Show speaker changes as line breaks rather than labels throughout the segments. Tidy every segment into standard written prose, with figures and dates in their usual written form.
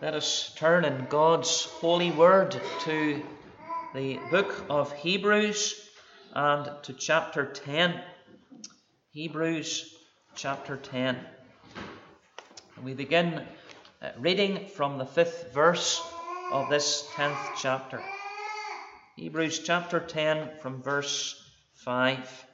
Let us turn in God's holy word to the book of Hebrews and to chapter 10. Hebrews chapter 10. And we begin reading from the 5th verse of this 10th chapter. Hebrews chapter 10 from verse 5.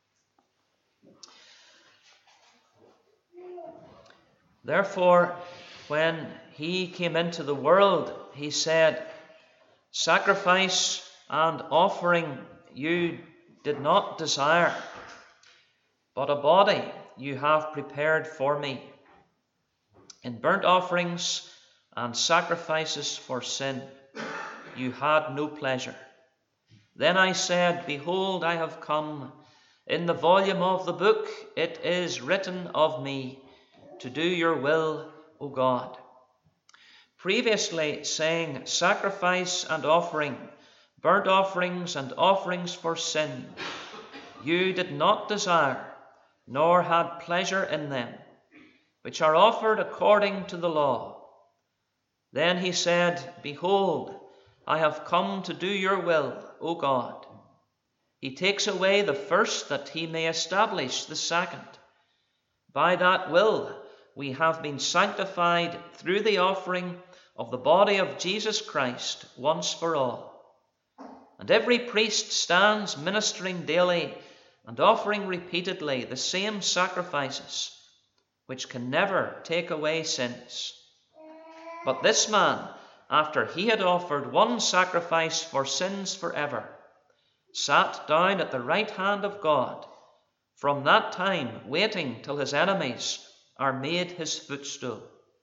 Therefore, when he came into the world, he said, "Sacrifice and offering you did not desire, but a body you have prepared for me. In burnt offerings and sacrifices for sin you had no pleasure. Then I said, Behold, I have come. In the volume of the book it is written of me, to do your will, O God." Previously saying, "Sacrifice and offering, burnt offerings and offerings for sin, you did not desire, nor had pleasure in them, which are offered according to the law." Then he said, "Behold, I have come to do your will, O God." He takes away the first that he may establish the second. By that will we have been sanctified through the offering of the body of Jesus Christ once for all. And every priest stands ministering daily and offering repeatedly the same sacrifices, which can never take away sins. But this man, after he had offered one sacrifice for sins forever, sat down at the right hand of God, from that time waiting till his enemies are made his footstool.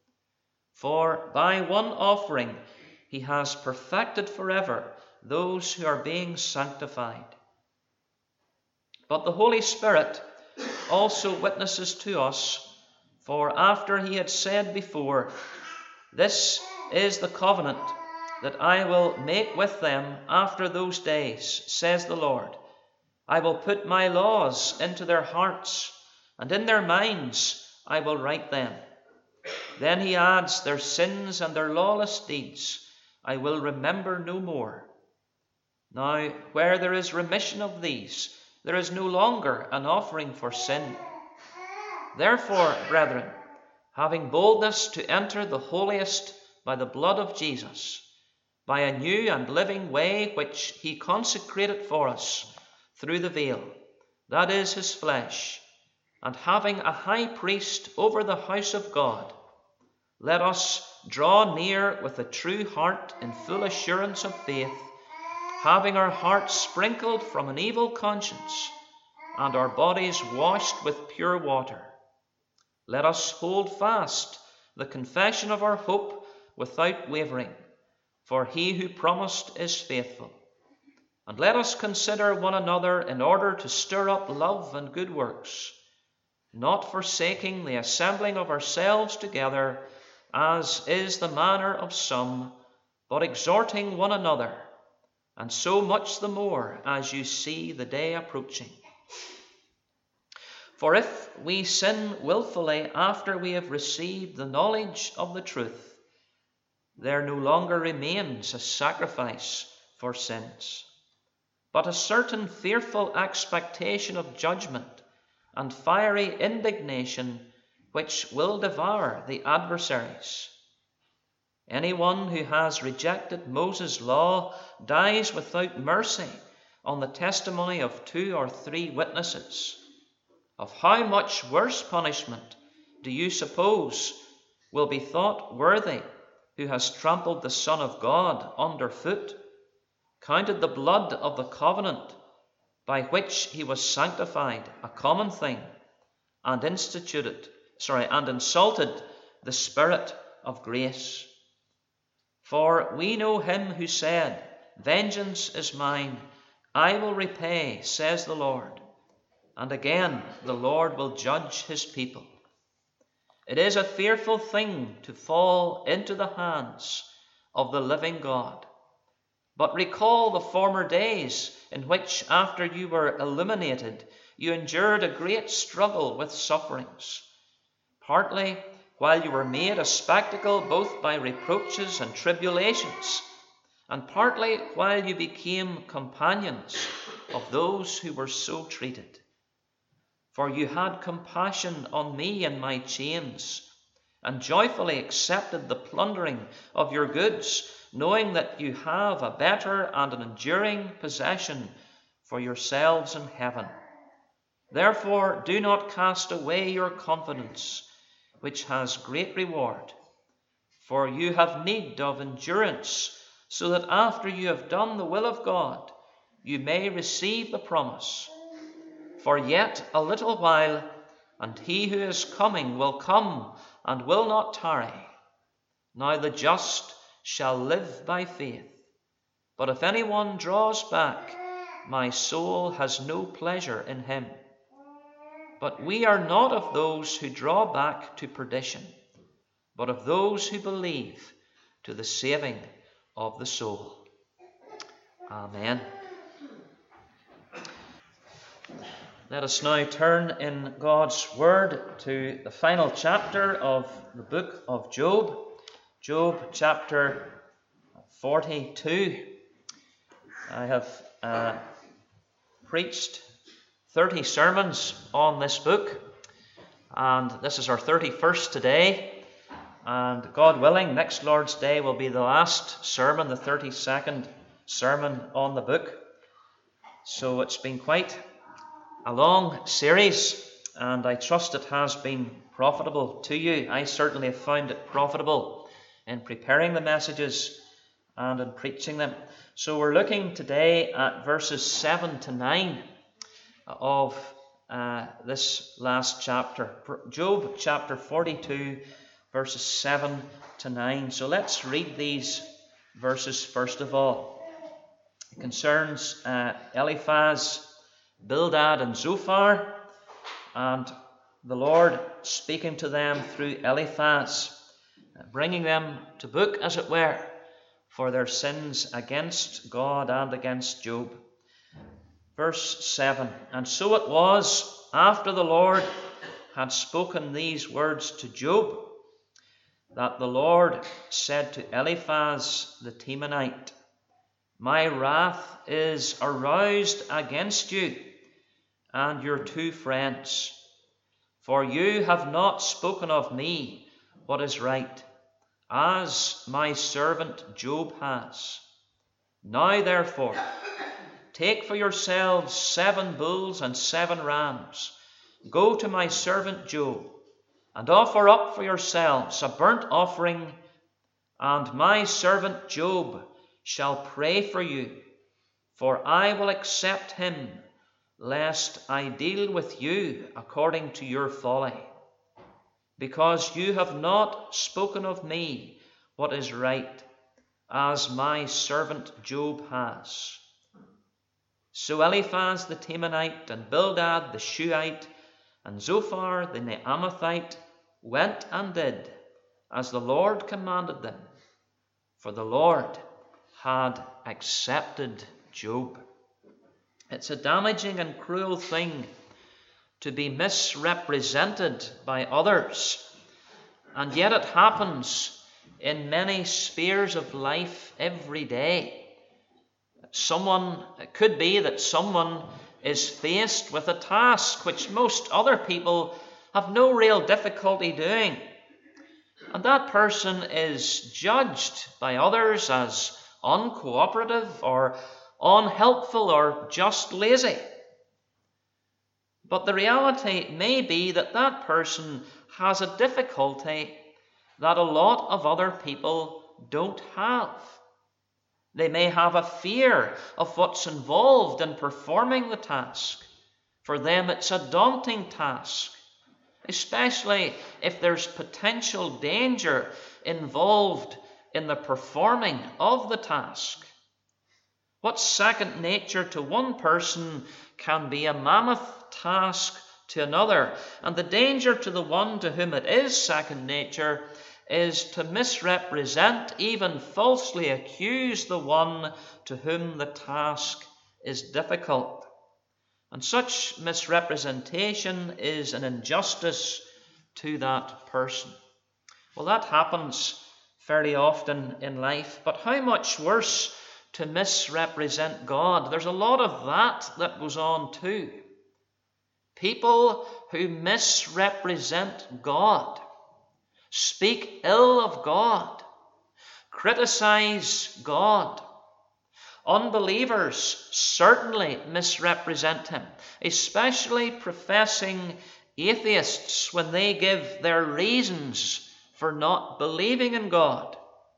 For by one offering he has perfected forever those who are being sanctified. But the Holy Spirit also witnesses to us, for after he had said before, "This is the covenant that I will make with them after those days, says the Lord. I will put my laws into their hearts, and in their minds I will write them." Then he adds, "Their sins and their lawless deeds I will remember no more." Now, where there is remission of these, there is no longer an offering for sin. Therefore, brethren, having boldness to enter the holiest by the blood of Jesus, by a new and living way which he consecrated for us through the veil, that is his flesh, and having a high priest over the house of God, let us draw near with a true heart in full assurance of faith, having our hearts sprinkled from an evil conscience and our bodies washed with pure water. Let us hold fast the confession of our hope without wavering, for he who promised is faithful. And let us consider one another in order to stir up love and good works, not forsaking the assembling of ourselves together, as is the manner of some, but exhorting one another, and so much the more as you see the day approaching. For if we sin willfully after we have received the knowledge of the truth, there no longer remains a sacrifice for sins, but a certain fearful expectation of judgment and fiery indignation which will devour the adversaries. Anyone who has rejected Moses' law dies without mercy on the testimony of 2 or 3 witnesses. Of how much worse punishment do you suppose will be thought worthy who has trampled the Son of God underfoot, counted the blood of the covenant by which he was sanctified a common thing, and insulted the Spirit of grace? For we know him who said, "Vengeance is mine, I will repay, says the Lord." And again, the Lord will judge his people. It is a fearful thing to fall into the hands of the living God. But recall the former days in which, after you were illuminated, you endured a great struggle with sufferings, partly while you were made a spectacle both by reproaches and tribulations, and partly while you became companions of those who were so treated. For you had compassion on me in my chains, and joyfully accepted the plundering of your goods, knowing that you have a better and an enduring possession for yourselves in heaven. Therefore do not cast away your confidence, which has great reward. For you have need of endurance, so that after you have done the will of God, you may receive the promise. For yet a little while, and he who is coming will come and will not tarry. Now the just shall live by faith. But if anyone draws back, my soul has no pleasure in him. But we are not of those who draw back to perdition, but of those who believe to the saving of the soul. Amen. Let us now turn in God's Word to the final chapter of the book of Job, Job chapter 42. I have preached 30 sermons on this book, and this is our 31st today, and God willing, next Lord's Day will be the last sermon, the 32nd sermon on the book. So it's been quite a long series, and I trust it has been profitable to you. I certainly have found it profitable in preparing the messages and in preaching them. So we're looking today at verses 7 to 9 of this last chapter, Job chapter 42, verses 7 to 9. So let's read these verses first of all. It concerns Eliphaz, Bildad and Zophar, and the Lord speaking to them through Eliphaz, bringing them to book, as it were, for their sins against God and against Job. Verse 7, and so it was, after the Lord had spoken these words to Job, that the Lord said to Eliphaz the Temanite, my wrath is aroused against you and your two friends, for you have not spoken of me what is right, as my servant Job has. Now therefore, take for yourselves 7 bulls and 7 rams, go to my servant Job, and offer up for yourselves a burnt offering, and my servant Job shall pray for you, for I will accept him, lest I deal with you according to your folly, because you have not spoken of me what is right, as my servant Job has. So Eliphaz the Temanite, and Bildad the Shuhite, and Zophar the Naamathite went and did as the Lord commanded them, for the Lord had accepted Job. It's a damaging and cruel thing to be misrepresented by others, and yet it happens in many spheres of life every day. It could be that someone is faced with a task which most other people have no real difficulty doing, and that person is judged by others as uncooperative or unhelpful or just lazy. But the reality may be that that person has a difficulty that a lot of other people don't have. They may have a fear of what's involved in performing the task. For them, it's a daunting task, especially if there's potential danger involved in the performing of the task. What's second nature to one person can be a mammoth task to another, and the danger to the one to whom it is second nature is to misrepresent, even falsely accuse the one to whom the task is difficult. And such misrepresentation is an injustice to that person. Well, that happens fairly often in life, but how much worse to misrepresent God? There's a lot of that goes on too. People who misrepresent God, speak ill of God, criticize God. Unbelievers certainly misrepresent him, especially professing atheists when they give their reasons for not believing in God.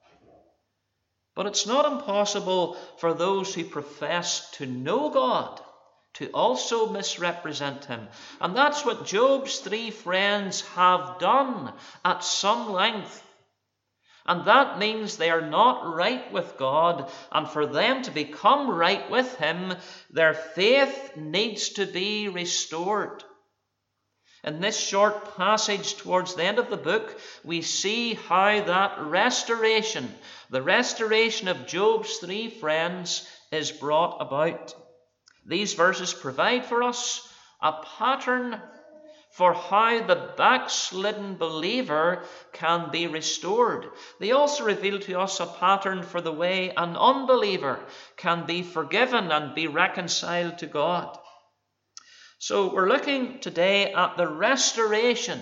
But it's not impossible for those who profess to know God to also misrepresent him. And that's what Job's three friends have done at some length. And that means they are not right with God, and for them to become right with him, their faith needs to be restored. In this short passage towards the end of the book, we see how that restoration, the restoration of Job's three friends, is brought about. These verses provide for us a pattern for how the backslidden believer can be restored. They also reveal to us a pattern for the way an unbeliever can be forgiven and be reconciled to God. So we're looking today at the restoration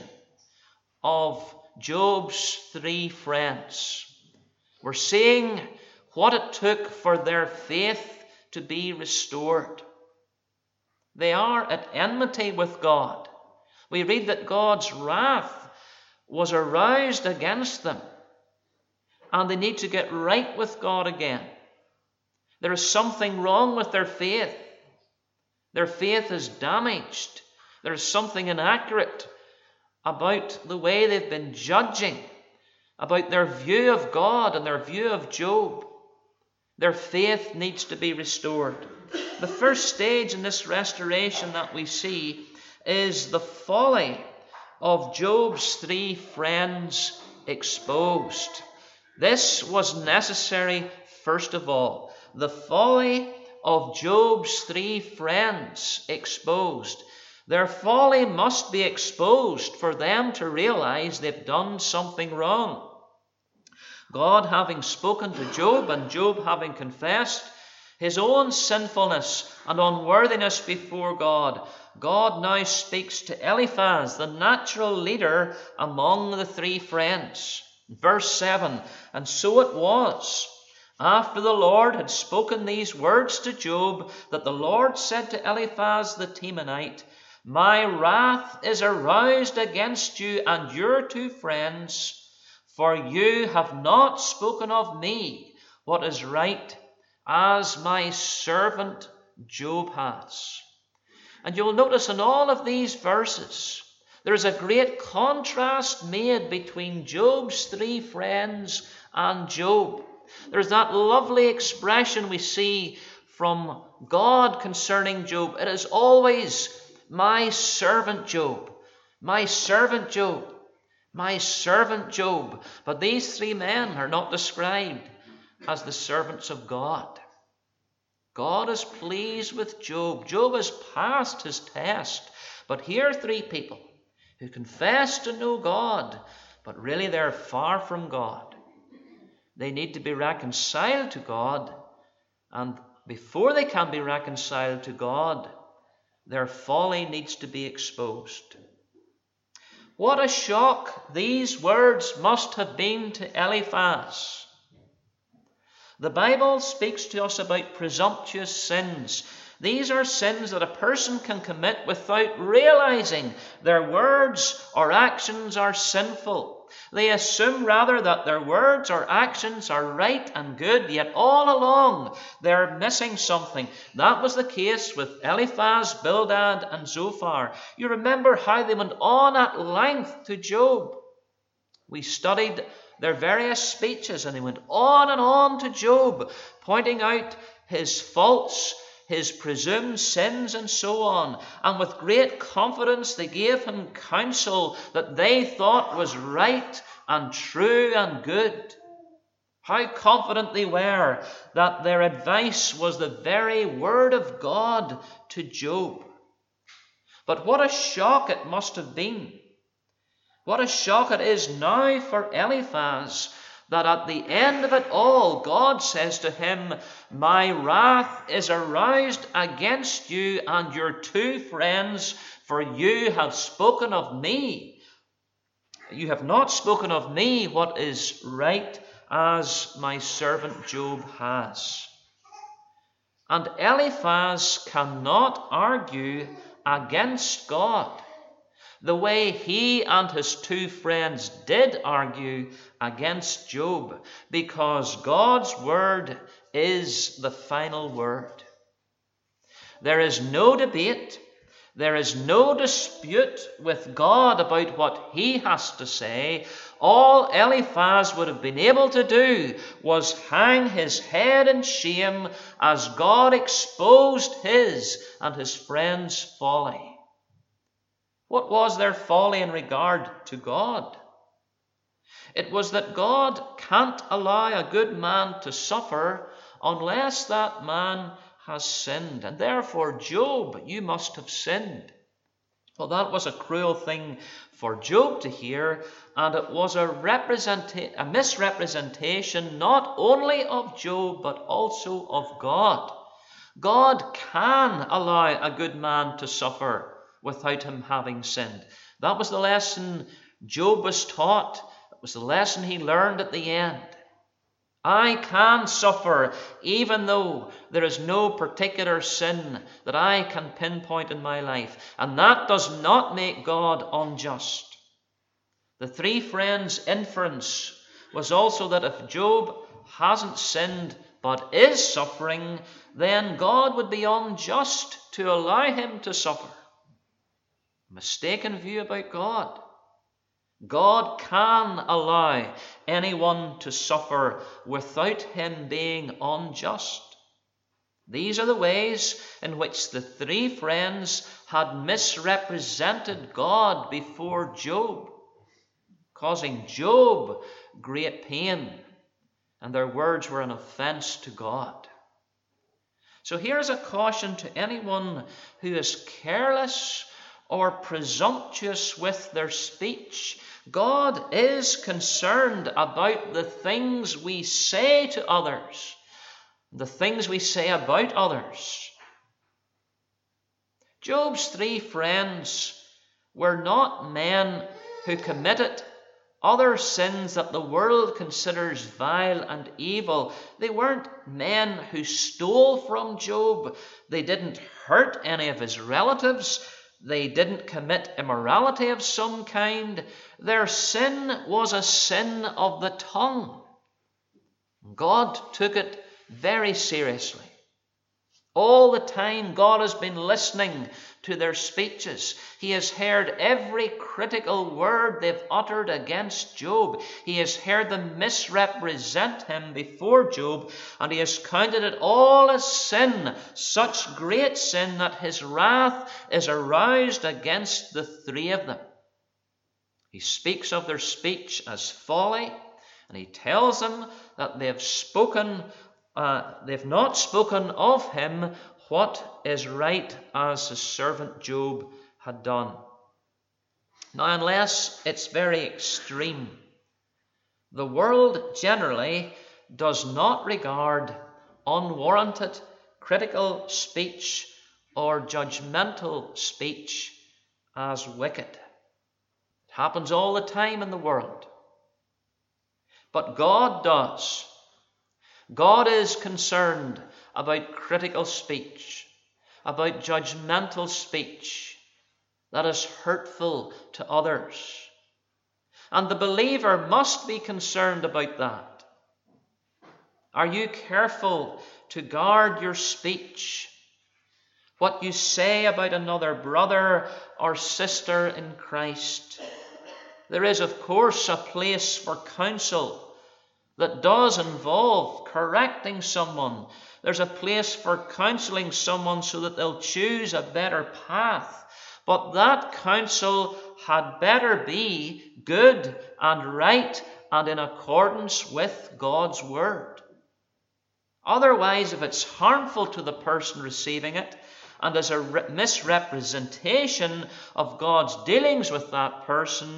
of Job's three friends. We're seeing what it took for their faith to be restored. They are at enmity with God. We read that God's wrath was aroused against them, and they need to get right with God again. There is something wrong with their faith. Their faith is damaged. There is something inaccurate about the way they've been judging, about their view of God and their view of Job. Their faith needs to be restored. The first stage in this restoration that we see is the folly of Job's three friends exposed. This was necessary, first of all. The folly of Job's three friends exposed. Their folly must be exposed for them to realize they've done something wrong. God having spoken to Job, and Job having confessed his own sinfulness and unworthiness before God, God now speaks to Eliphaz, the natural leader among the three friends. Verse 7, and so it was, after the Lord had spoken these words to Job, that the Lord said to Eliphaz the Temanite, my wrath is aroused against you and your two friends, for you have not spoken of me what is right, as my servant Job has. And you'll notice in all of these verses, there's a great contrast made between Job's three friends and Job. There's that lovely expression we see from God concerning Job. It is always my servant Job, my servant Job, my servant Job. But these three men are not described as the servants of God. God is pleased with Job. Job has passed his test. But here are three people who confess to know God, but really they're far from God. They need to be reconciled to God, and before they can be reconciled to God, their folly needs to be exposed. What a shock these words must have been to Eliphaz. The Bible speaks to us about presumptuous sins. These are sins that a person can commit without realizing their words or actions are sinful. They assume rather that their words or actions are right and good, yet all along they're missing something. That was the case with Eliphaz, Bildad, and Zophar. You remember how they went on at length to Job. We studied their various speeches, and they went on and on to Job, pointing out his faults, his presumed sins, and so on. And with great confidence they gave him counsel that they thought was right and true and good. How confident they were that their advice was the very word of God to Job. But what a shock it must have been What a shock it is now for Eliphaz that at the end of it all, God says to him, my wrath is aroused against you and your two friends, for you have spoken of me. You have not spoken of me what is right, as my servant Job has. And Eliphaz cannot argue against God the way he and his two friends did argue against Job, because God's word is the final word. There is no debate, there is no dispute with God about what he has to say. All Eliphaz would have been able to do was hang his head in shame as God exposed his and his friends' folly. What was their folly in regard to God? It was that God can't allow a good man to suffer unless that man has sinned. And therefore, Job, you must have sinned. Well, that was a cruel thing for Job to hear, and it was a misrepresentation not only of Job, but also of God. God can allow a good man to suffer without him having sinned. That was the lesson Job was taught. It was the lesson he learned at the end. I can suffer even though there is no particular sin that I can pinpoint in my life. And that does not make God unjust. The three friends' inference was also that if Job hasn't sinned but is suffering, then God would be unjust to allow him to suffer. Mistaken view about God. God can allow anyone to suffer without him being unjust. These are the ways in which the three friends had misrepresented God before Job, causing Job great pain, and their words were an offense to God. So here's a caution to anyone who is careless or presumptuous with their speech. God is concerned about the things we say to others, the things we say about others. Job's three friends were not men who committed other sins that the world considers vile and evil. They weren't men who stole from Job. They didn't hurt any of his relatives. They didn't commit immorality of some kind. Their sin was a sin of the tongue. God took it very seriously. All the time God has been listening to their speeches. He has heard every critical word they've uttered against Job. He has heard them misrepresent him before Job, and he has counted it all as sin, such great sin that his wrath is aroused against the three of them. He speaks of their speech as folly, and he tells them that they've not spoken of him what is right, as his servant Job had done. Now, unless it's very extreme, the world generally does not regard unwarranted critical speech or judgmental speech as wicked. It happens all the time in the world. But God does. God is concerned about critical speech, about judgmental speech that is hurtful to others. And the believer must be concerned about that. Are you careful to guard your speech? What you say about another brother or sister in Christ? There is, of course, a place for counsel that does involve correcting someone. There's a place for counseling someone so that they'll choose a better path. But that counsel had better be good and right and in accordance with God's word. Otherwise, if it's harmful to the person receiving it and is a misrepresentation of God's dealings with that person,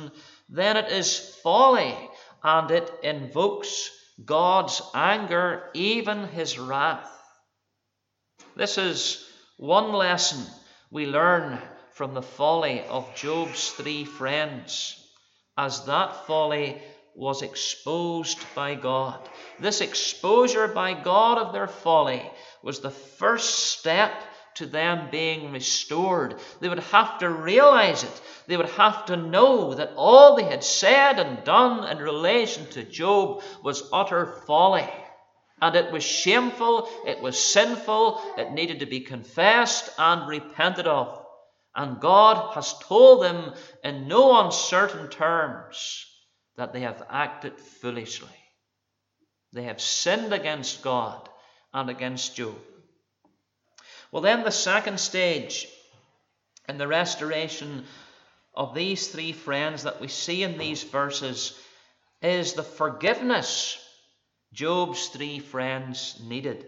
then it is folly, and it invokes God's anger, even his wrath. This is one lesson we learn from the folly of Job's 3 friends, as that folly was exposed by God. This exposure by God of their folly was the first step to them being restored. They would have to realize it. They would have to know that all they had said and done in relation to Job was utter folly. And it was shameful, it was sinful, it needed to be confessed and repented of. And God has told them in no uncertain terms that they have acted foolishly. They have sinned against God and against Job. Well, then the second stage in the restoration of these 3 friends that we see in these verses is the forgiveness Job's 3 friends needed.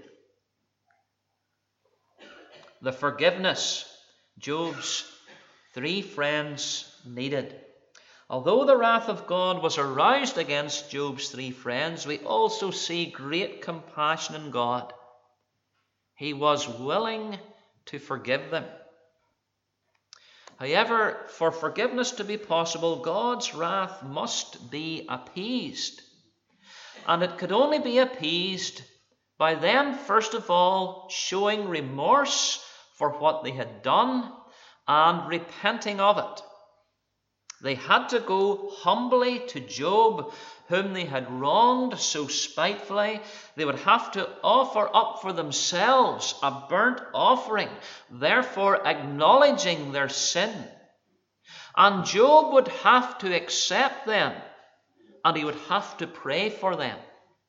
The forgiveness Job's 3 friends needed. Although the wrath of God was aroused against Job's 3 friends, we also see great compassion in God. He was willing to forgive them. However, for forgiveness to be possible, God's wrath must be appeased. And it could only be appeased by them, first of all, showing remorse for what they had done and repenting of it. They had to go humbly to Job, whom they had wronged so spitefully. They would have to offer up for themselves a burnt offering, therefore acknowledging their sin. And Job would have to accept them, and he would have to pray for them.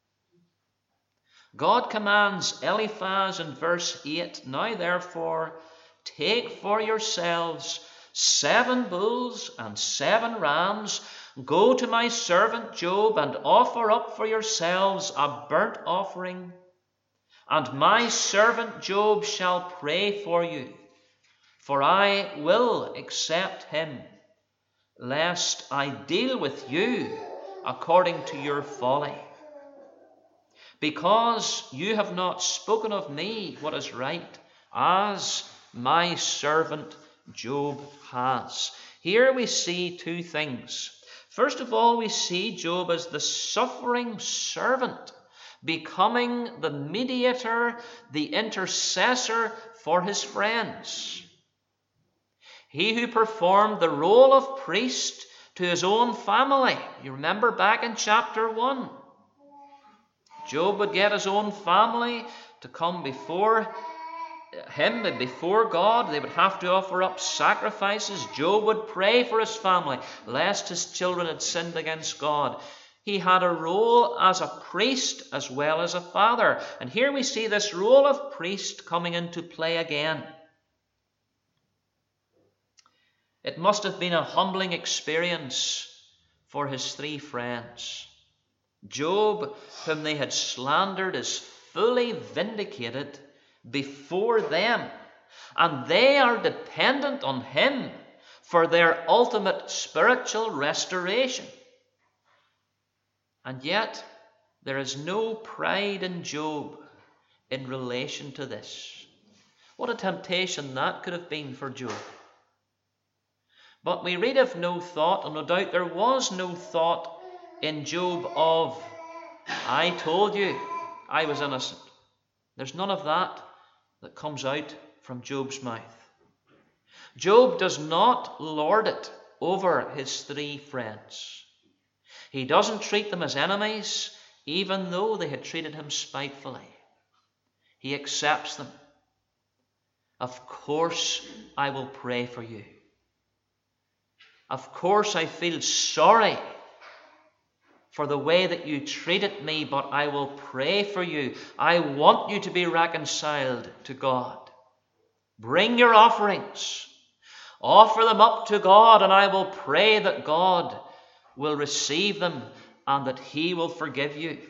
God commands Eliphaz in verse 8, "Now therefore take for yourselves 7 bulls and 7 rams. Go to my servant Job and offer up for yourselves a burnt offering. And my servant Job shall pray for you, for I will accept him, lest I deal with you according to your folly. Because you have not spoken of me what is right, as my servant Job has." Here we see 2 things. First of all, we see Job as the suffering servant, becoming the mediator, the intercessor for his friends. He who performed the role of priest to his own family. You remember back in chapter 1. Job would get his own family to come before him and before God. They would have to offer up sacrifices. Job would pray for his family, lest his children had sinned against God. He had a role as a priest as well as a father. And here we see this role of priest coming into play again. It must have been a humbling experience for his 3 friends. Job, whom they had slandered, is fully vindicated before them, and they are dependent on him for their ultimate spiritual restoration. And yet, there is no pride in Job in relation to this. What a temptation that could have been for Job. But we read of no thought, and no doubt there was no thought in Job of, "I told you I was innocent." There's none of that comes out from Job's mouth. Job does not lord it over his 3 friends. He doesn't treat them as enemies, even though they had treated him spitefully. He accepts them. "Of course I will pray for you. Of course I feel sorry for the way that you treated me, but I will pray for you. I want you to be reconciled to God. Bring your offerings. Offer them up to God, and I will pray that God will receive them and that he will forgive you."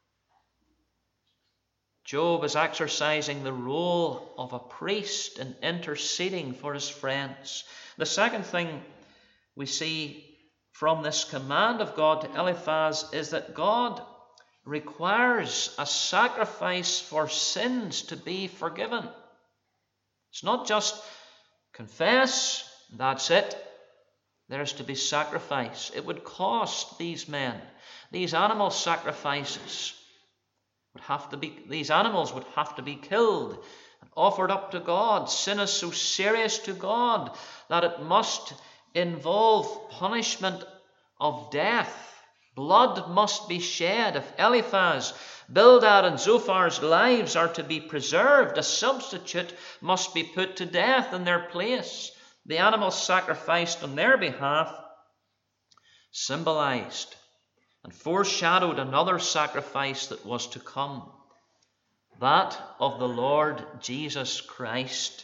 Job is exercising the role of a priest and interceding for his friends. The second thing we see from this command of God to Eliphaz is that God requires a sacrifice for sins to be forgiven. It's not just confess, that's it. There's to be sacrifice. It would cost these men. These animal sacrifices these animals would have to be killed and offered up to God. Sin is so serious to God that it must involve punishment of death. Blood must be shed. If Eliphaz, Bildad, and Zophar's lives are to be preserved, a substitute must be put to death in their place. The animals sacrificed on their behalf symbolized and foreshadowed another sacrifice that was to come, that of the Lord Jesus Christ.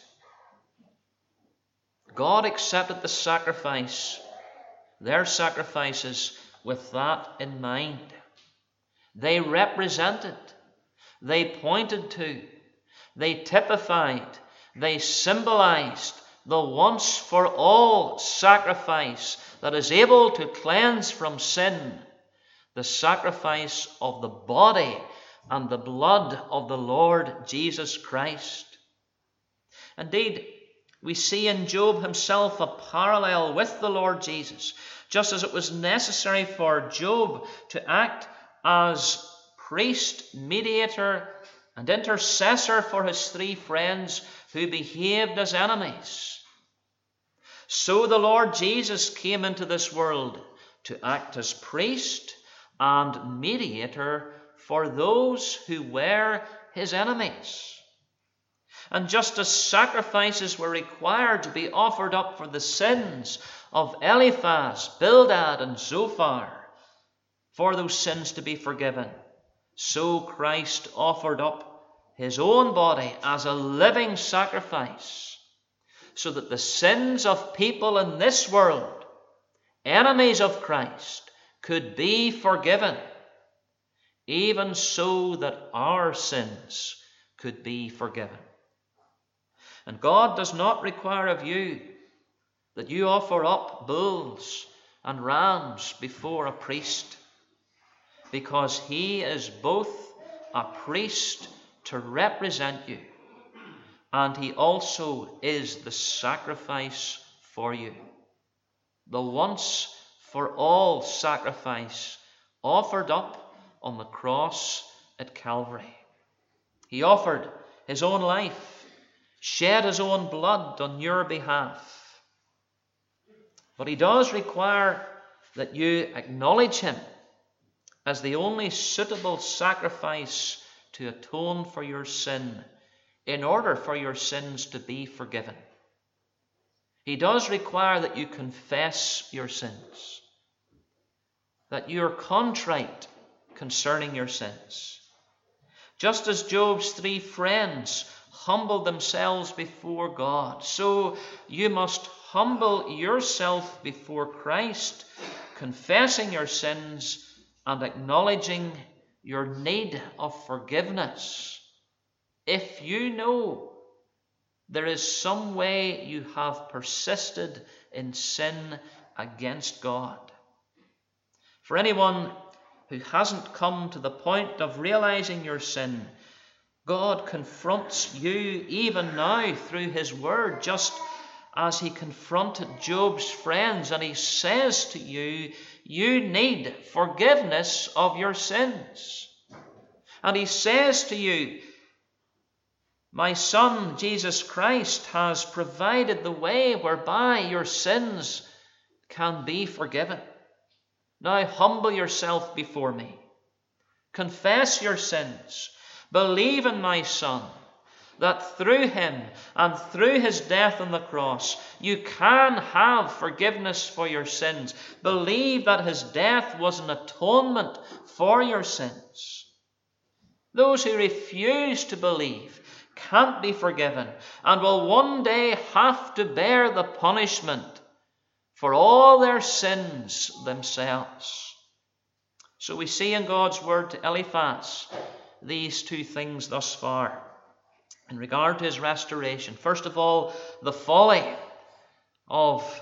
God accepted the sacrifice, their sacrifices, with that in mind. They represented, they pointed to, they typified, they symbolized the once for all sacrifice that is able to cleanse from sin, the sacrifice of the body and the blood of the Lord Jesus Christ. Indeed, we see in Job himself a parallel with the Lord Jesus. Just as it was necessary for Job to act as priest, mediator, and intercessor for his three friends who behaved as enemies, so the Lord Jesus came into this world to act as priest and mediator for those who were his enemies. And just as sacrifices were required to be offered up for the sins of Eliphaz, Bildad, and Zophar, for those sins to be forgiven, so Christ offered up his own body as a living sacrifice, so that the sins of people in this world, enemies of Christ, could be forgiven, even so that our sins could be forgiven. And God does not require of you that you offer up bulls and rams before a priest, because he is both a priest to represent you, and he also is the sacrifice for you. The once for all sacrifice offered up on the cross at Calvary. He offered his own life, shed his own blood on your behalf. But he does require that you acknowledge him as the only suitable sacrifice to atone for your sin, in order for your sins to be forgiven. He does require that you confess your sins, that you are contrite concerning your sins. Just as Job's three friends humbled themselves before God, so you must humble yourself before Christ, confessing your sins and acknowledging your need of forgiveness. If you know there is some way you have persisted in sin against God. For anyone who hasn't come to the point of realizing your sin, God confronts you even now through his word, just as he confronted Job's friends, and he says to you, you need forgiveness of your sins. And he says to you, my Son, Jesus Christ, has provided the way whereby your sins can be forgiven. Now humble yourself before me. Confess your sins. Believe in my Son, that through him and through his death on the cross, you can have forgiveness for your sins. Believe that his death was an atonement for your sins. Those who refuse to believe can't be forgiven and will one day have to bear the punishment for all their sins themselves. So we see in God's word to Eliphaz these two things thus far in regard to his restoration. First of all, the folly of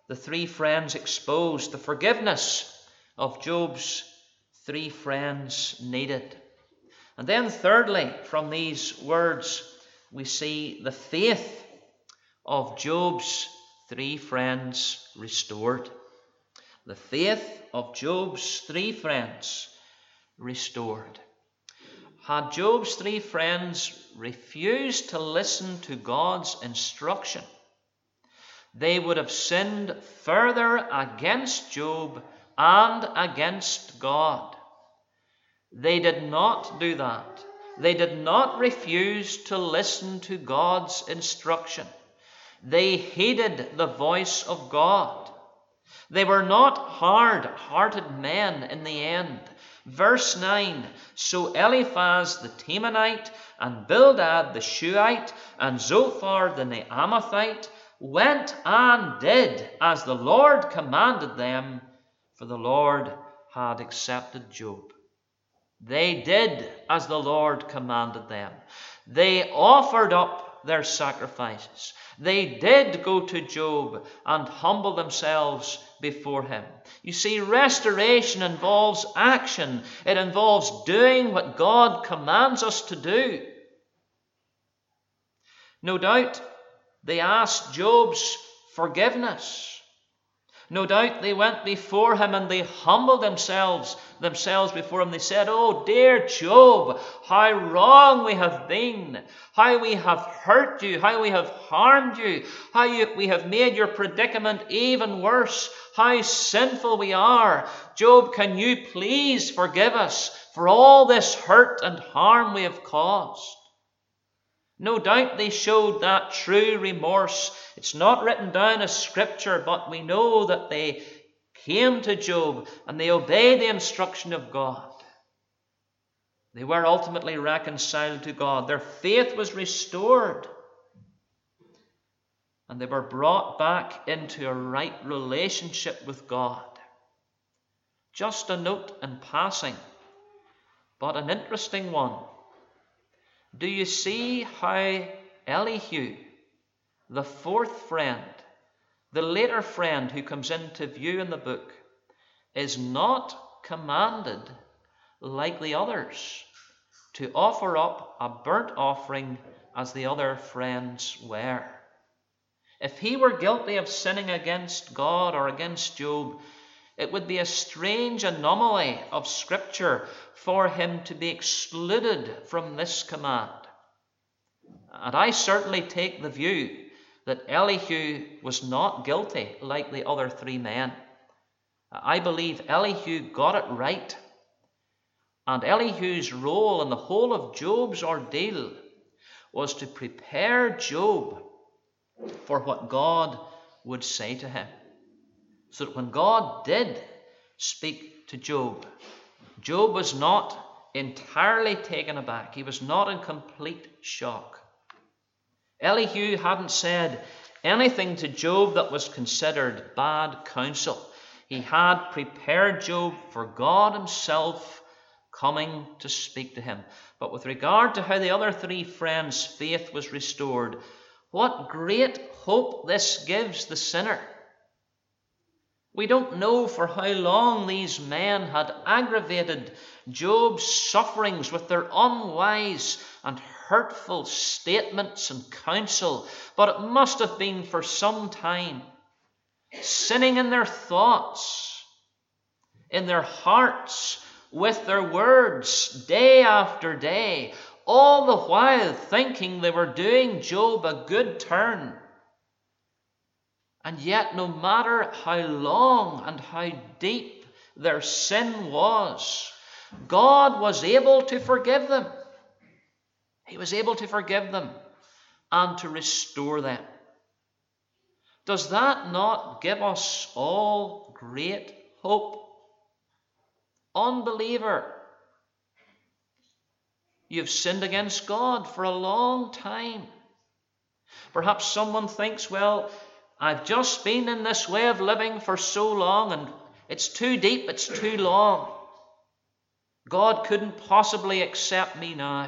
the three friends exposed, the forgiveness of Job's three friends needed. And then thirdly, from these words, we see the faith of Job's three friends restored. The faith of Job's three friends restored. Had Job's three friends refused to listen to God's instruction, they would have sinned further against Job and against God. They did not do that. They did not refuse to listen to God's instruction. They heeded the voice of God. They were not hard-hearted men in the end. Verse 9, so Eliphaz the Temanite, and Bildad the Shuhite, and Zophar the Naamathite went and did as the Lord commanded them, for the Lord had accepted Job. They did as the Lord commanded them. They offered up their sacrifices. They did go to Job and humble themselves before him. You see, restoration involves action. It involves doing what God commands us to do. No doubt they asked Job's forgiveness. No doubt they went before him and they humbled themselves before him. They said, oh dear Job, how wrong we have been, how we have hurt you, how we have harmed you, how we have made your predicament even worse, how sinful we are. Job, can you please forgive us for all this hurt and harm we have caused? No doubt they showed that true remorse. It's not written down as scripture, but we know that they came to Job and they obeyed the instruction of God. They were ultimately reconciled to God. Their faith was restored. And they were brought back into a right relationship with God. Just a note in passing, but an interesting one. Do you see how Elihu, the fourth friend, the later friend who comes into view in the book, is not commanded, like the others, to offer up a burnt offering as the other friends were? If he were guilty of sinning against God or against Job, it would be a strange anomaly of Scripture for him to be excluded from this command. And I certainly take the view that Elihu was not guilty like the other three men. I believe Elihu got it right. And Elihu's role in the whole of Job's ordeal was to prepare Job for what God would say to him. So that when God did speak to Job, Job was not entirely taken aback. He was not in complete shock. Elihu hadn't said anything to Job that was considered bad counsel. He had prepared Job for God himself coming to speak to him. But with regard to how the other three friends' faith was restored, what great hope this gives the sinner. We don't know for how long these men had aggravated Job's sufferings with their unwise and hurtful statements and counsel, but it must have been for some time, sinning in their thoughts, in their hearts, with their words, day after day, all the while thinking they were doing Job a good turn. And yet, no matter how long and how deep their sin was, God was able to forgive them. He was able to forgive them and to restore them. Does that not give us all great hope? Unbeliever, you've sinned against God for a long time. Perhaps someone thinks, well, I've just been in this way of living for so long and it's too deep, it's too long. God couldn't possibly accept me now.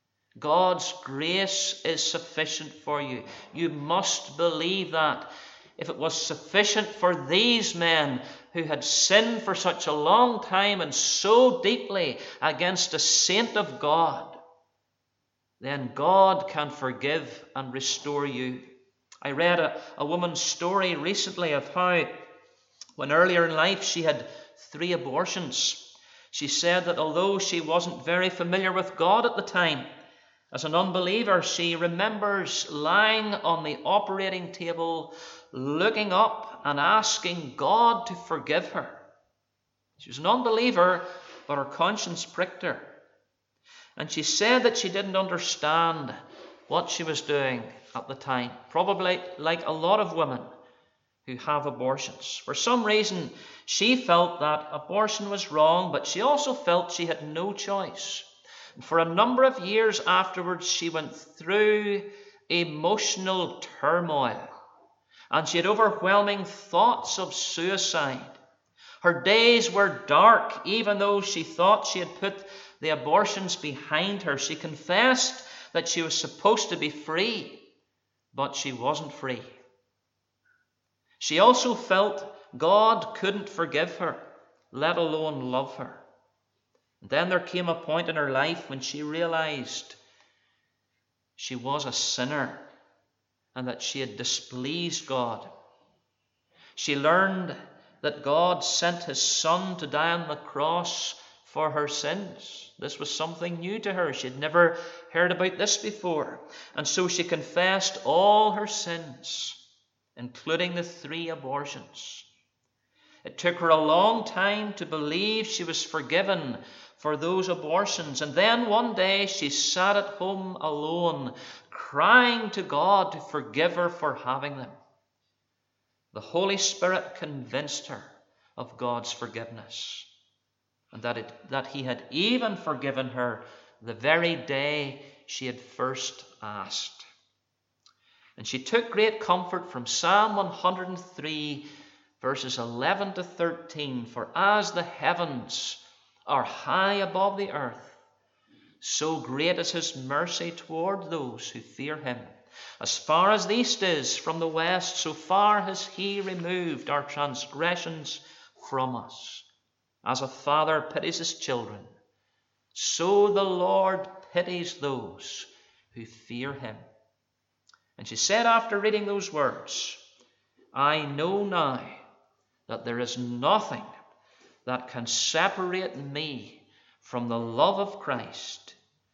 God's grace is sufficient for you. You must believe that. if it was sufficient for these men who had sinned for such a long time and so deeply against a saint of God, then God can forgive and restore you. I read a woman's story recently of how, when earlier in life she had 3 abortions, she said that although she wasn't very familiar with God at the time, as an unbeliever, she remembers lying on the operating table, looking up and asking God to forgive her. She was an unbeliever, but her conscience pricked her. And she said that she didn't understand what she was doing at the time, probably like a lot of women who have abortions. For some reason, she felt that abortion was wrong, but she also felt she had no choice. And for a number of years afterwards, she went through emotional turmoil, and she had overwhelming thoughts of suicide. Her days were dark, even though she thought she had put the abortions behind her. She confessed that she was supposed to be free, but she wasn't free. She also felt God couldn't forgive her, let alone love her. And then there came a point in her life when she realized she was a sinner and that she had displeased God. She learned that God sent his Son to die on the cross for her sins. This was something new to her. She had never heard about this before. And so she confessed all her sins, including the 3 abortions. It took her a long time to believe she was forgiven for those abortions. And then one day she sat at home alone, crying to God to forgive her for having them. The Holy Spirit convinced her of God's forgiveness, and that he had even forgiven her the very day she had first asked. And she took great comfort from Psalm 103, verses 11 to 13. For as the heavens are high above the earth, so great is his mercy toward those who fear him. As far as the east is from the west, so far has he removed our transgressions from us. As a father pities his children, so the Lord pities those who fear him. And she said after reading those words, I know now that there is nothing that can separate me from the love of Christ.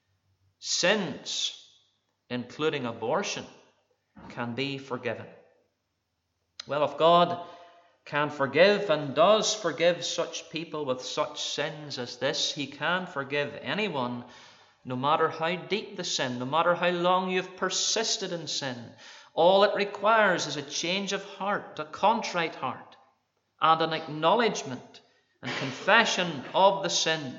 Sins, including abortion, can be forgiven. Well, if God can forgive and does forgive such people with such sins as this, he can forgive anyone, no matter how deep the sin, no matter how long you've persisted in sin. All it requires is a change of heart, a contrite heart, and an acknowledgement and confession of the sin.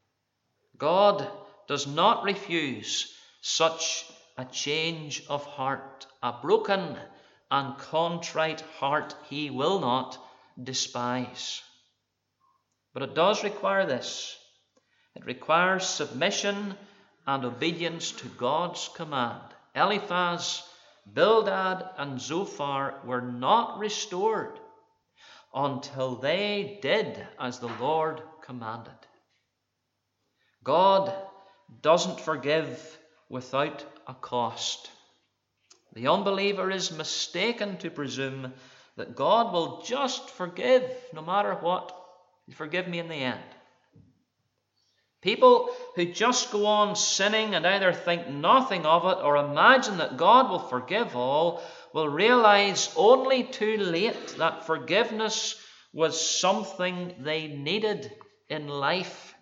God does not refuse such a change of heart. A broken and contrite heart he will not despise. But it does require this. It requires submission and obedience to God's command. Eliphaz, Bildad, and Zophar were not restored until they did as the Lord commanded. God doesn't forgive without a cost. The unbeliever is mistaken to presume that God will just forgive no matter what. He'll forgive me in the end. People who just go on sinning and either think nothing of it or imagine that God will forgive all will realize only too late that forgiveness was something they needed in life.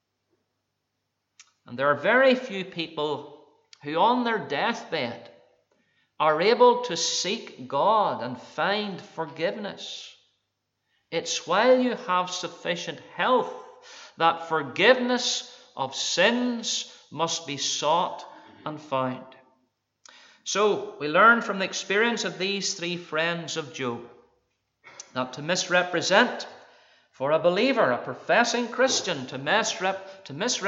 And there are very few people who on their deathbed are able to seek God and find forgiveness. It's while you have sufficient health that forgiveness of sins must be sought and found. So we learn from the experience of these 3 friends of Job that to misrepresent for a believer, a professing Christian, to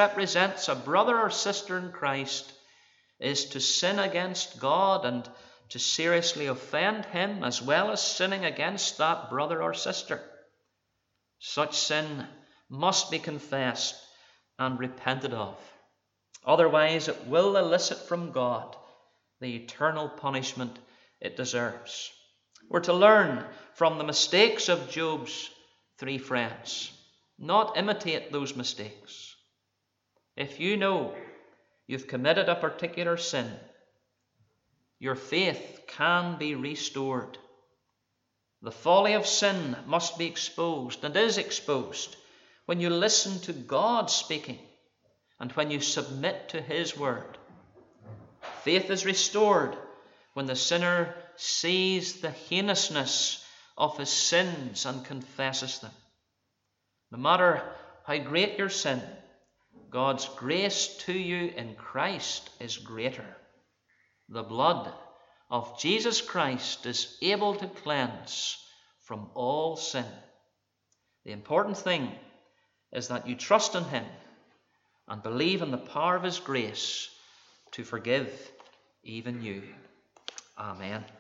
misrepresent a brother or sister in Christ is to sin against God and to seriously offend him as well as sinning against that brother or sister. Such sin must be confessed and repented of. Otherwise, it will elicit from God the eternal punishment it deserves. We're to learn from the mistakes of Job's 3 friends, not imitate those mistakes. If you know you've committed a particular sin, your faith can be restored. The folly of sin must be exposed, and is exposed, when you listen to God speaking and when you submit to His word. Faith is restored when the sinner sees the heinousness of his sins and confesses them. No matter how great your sin, God's grace to you in Christ is greater. The blood of Jesus Christ is able to cleanse from all sin. The important thing is that you trust in Him and believe in the power of His grace to forgive even you. Amen.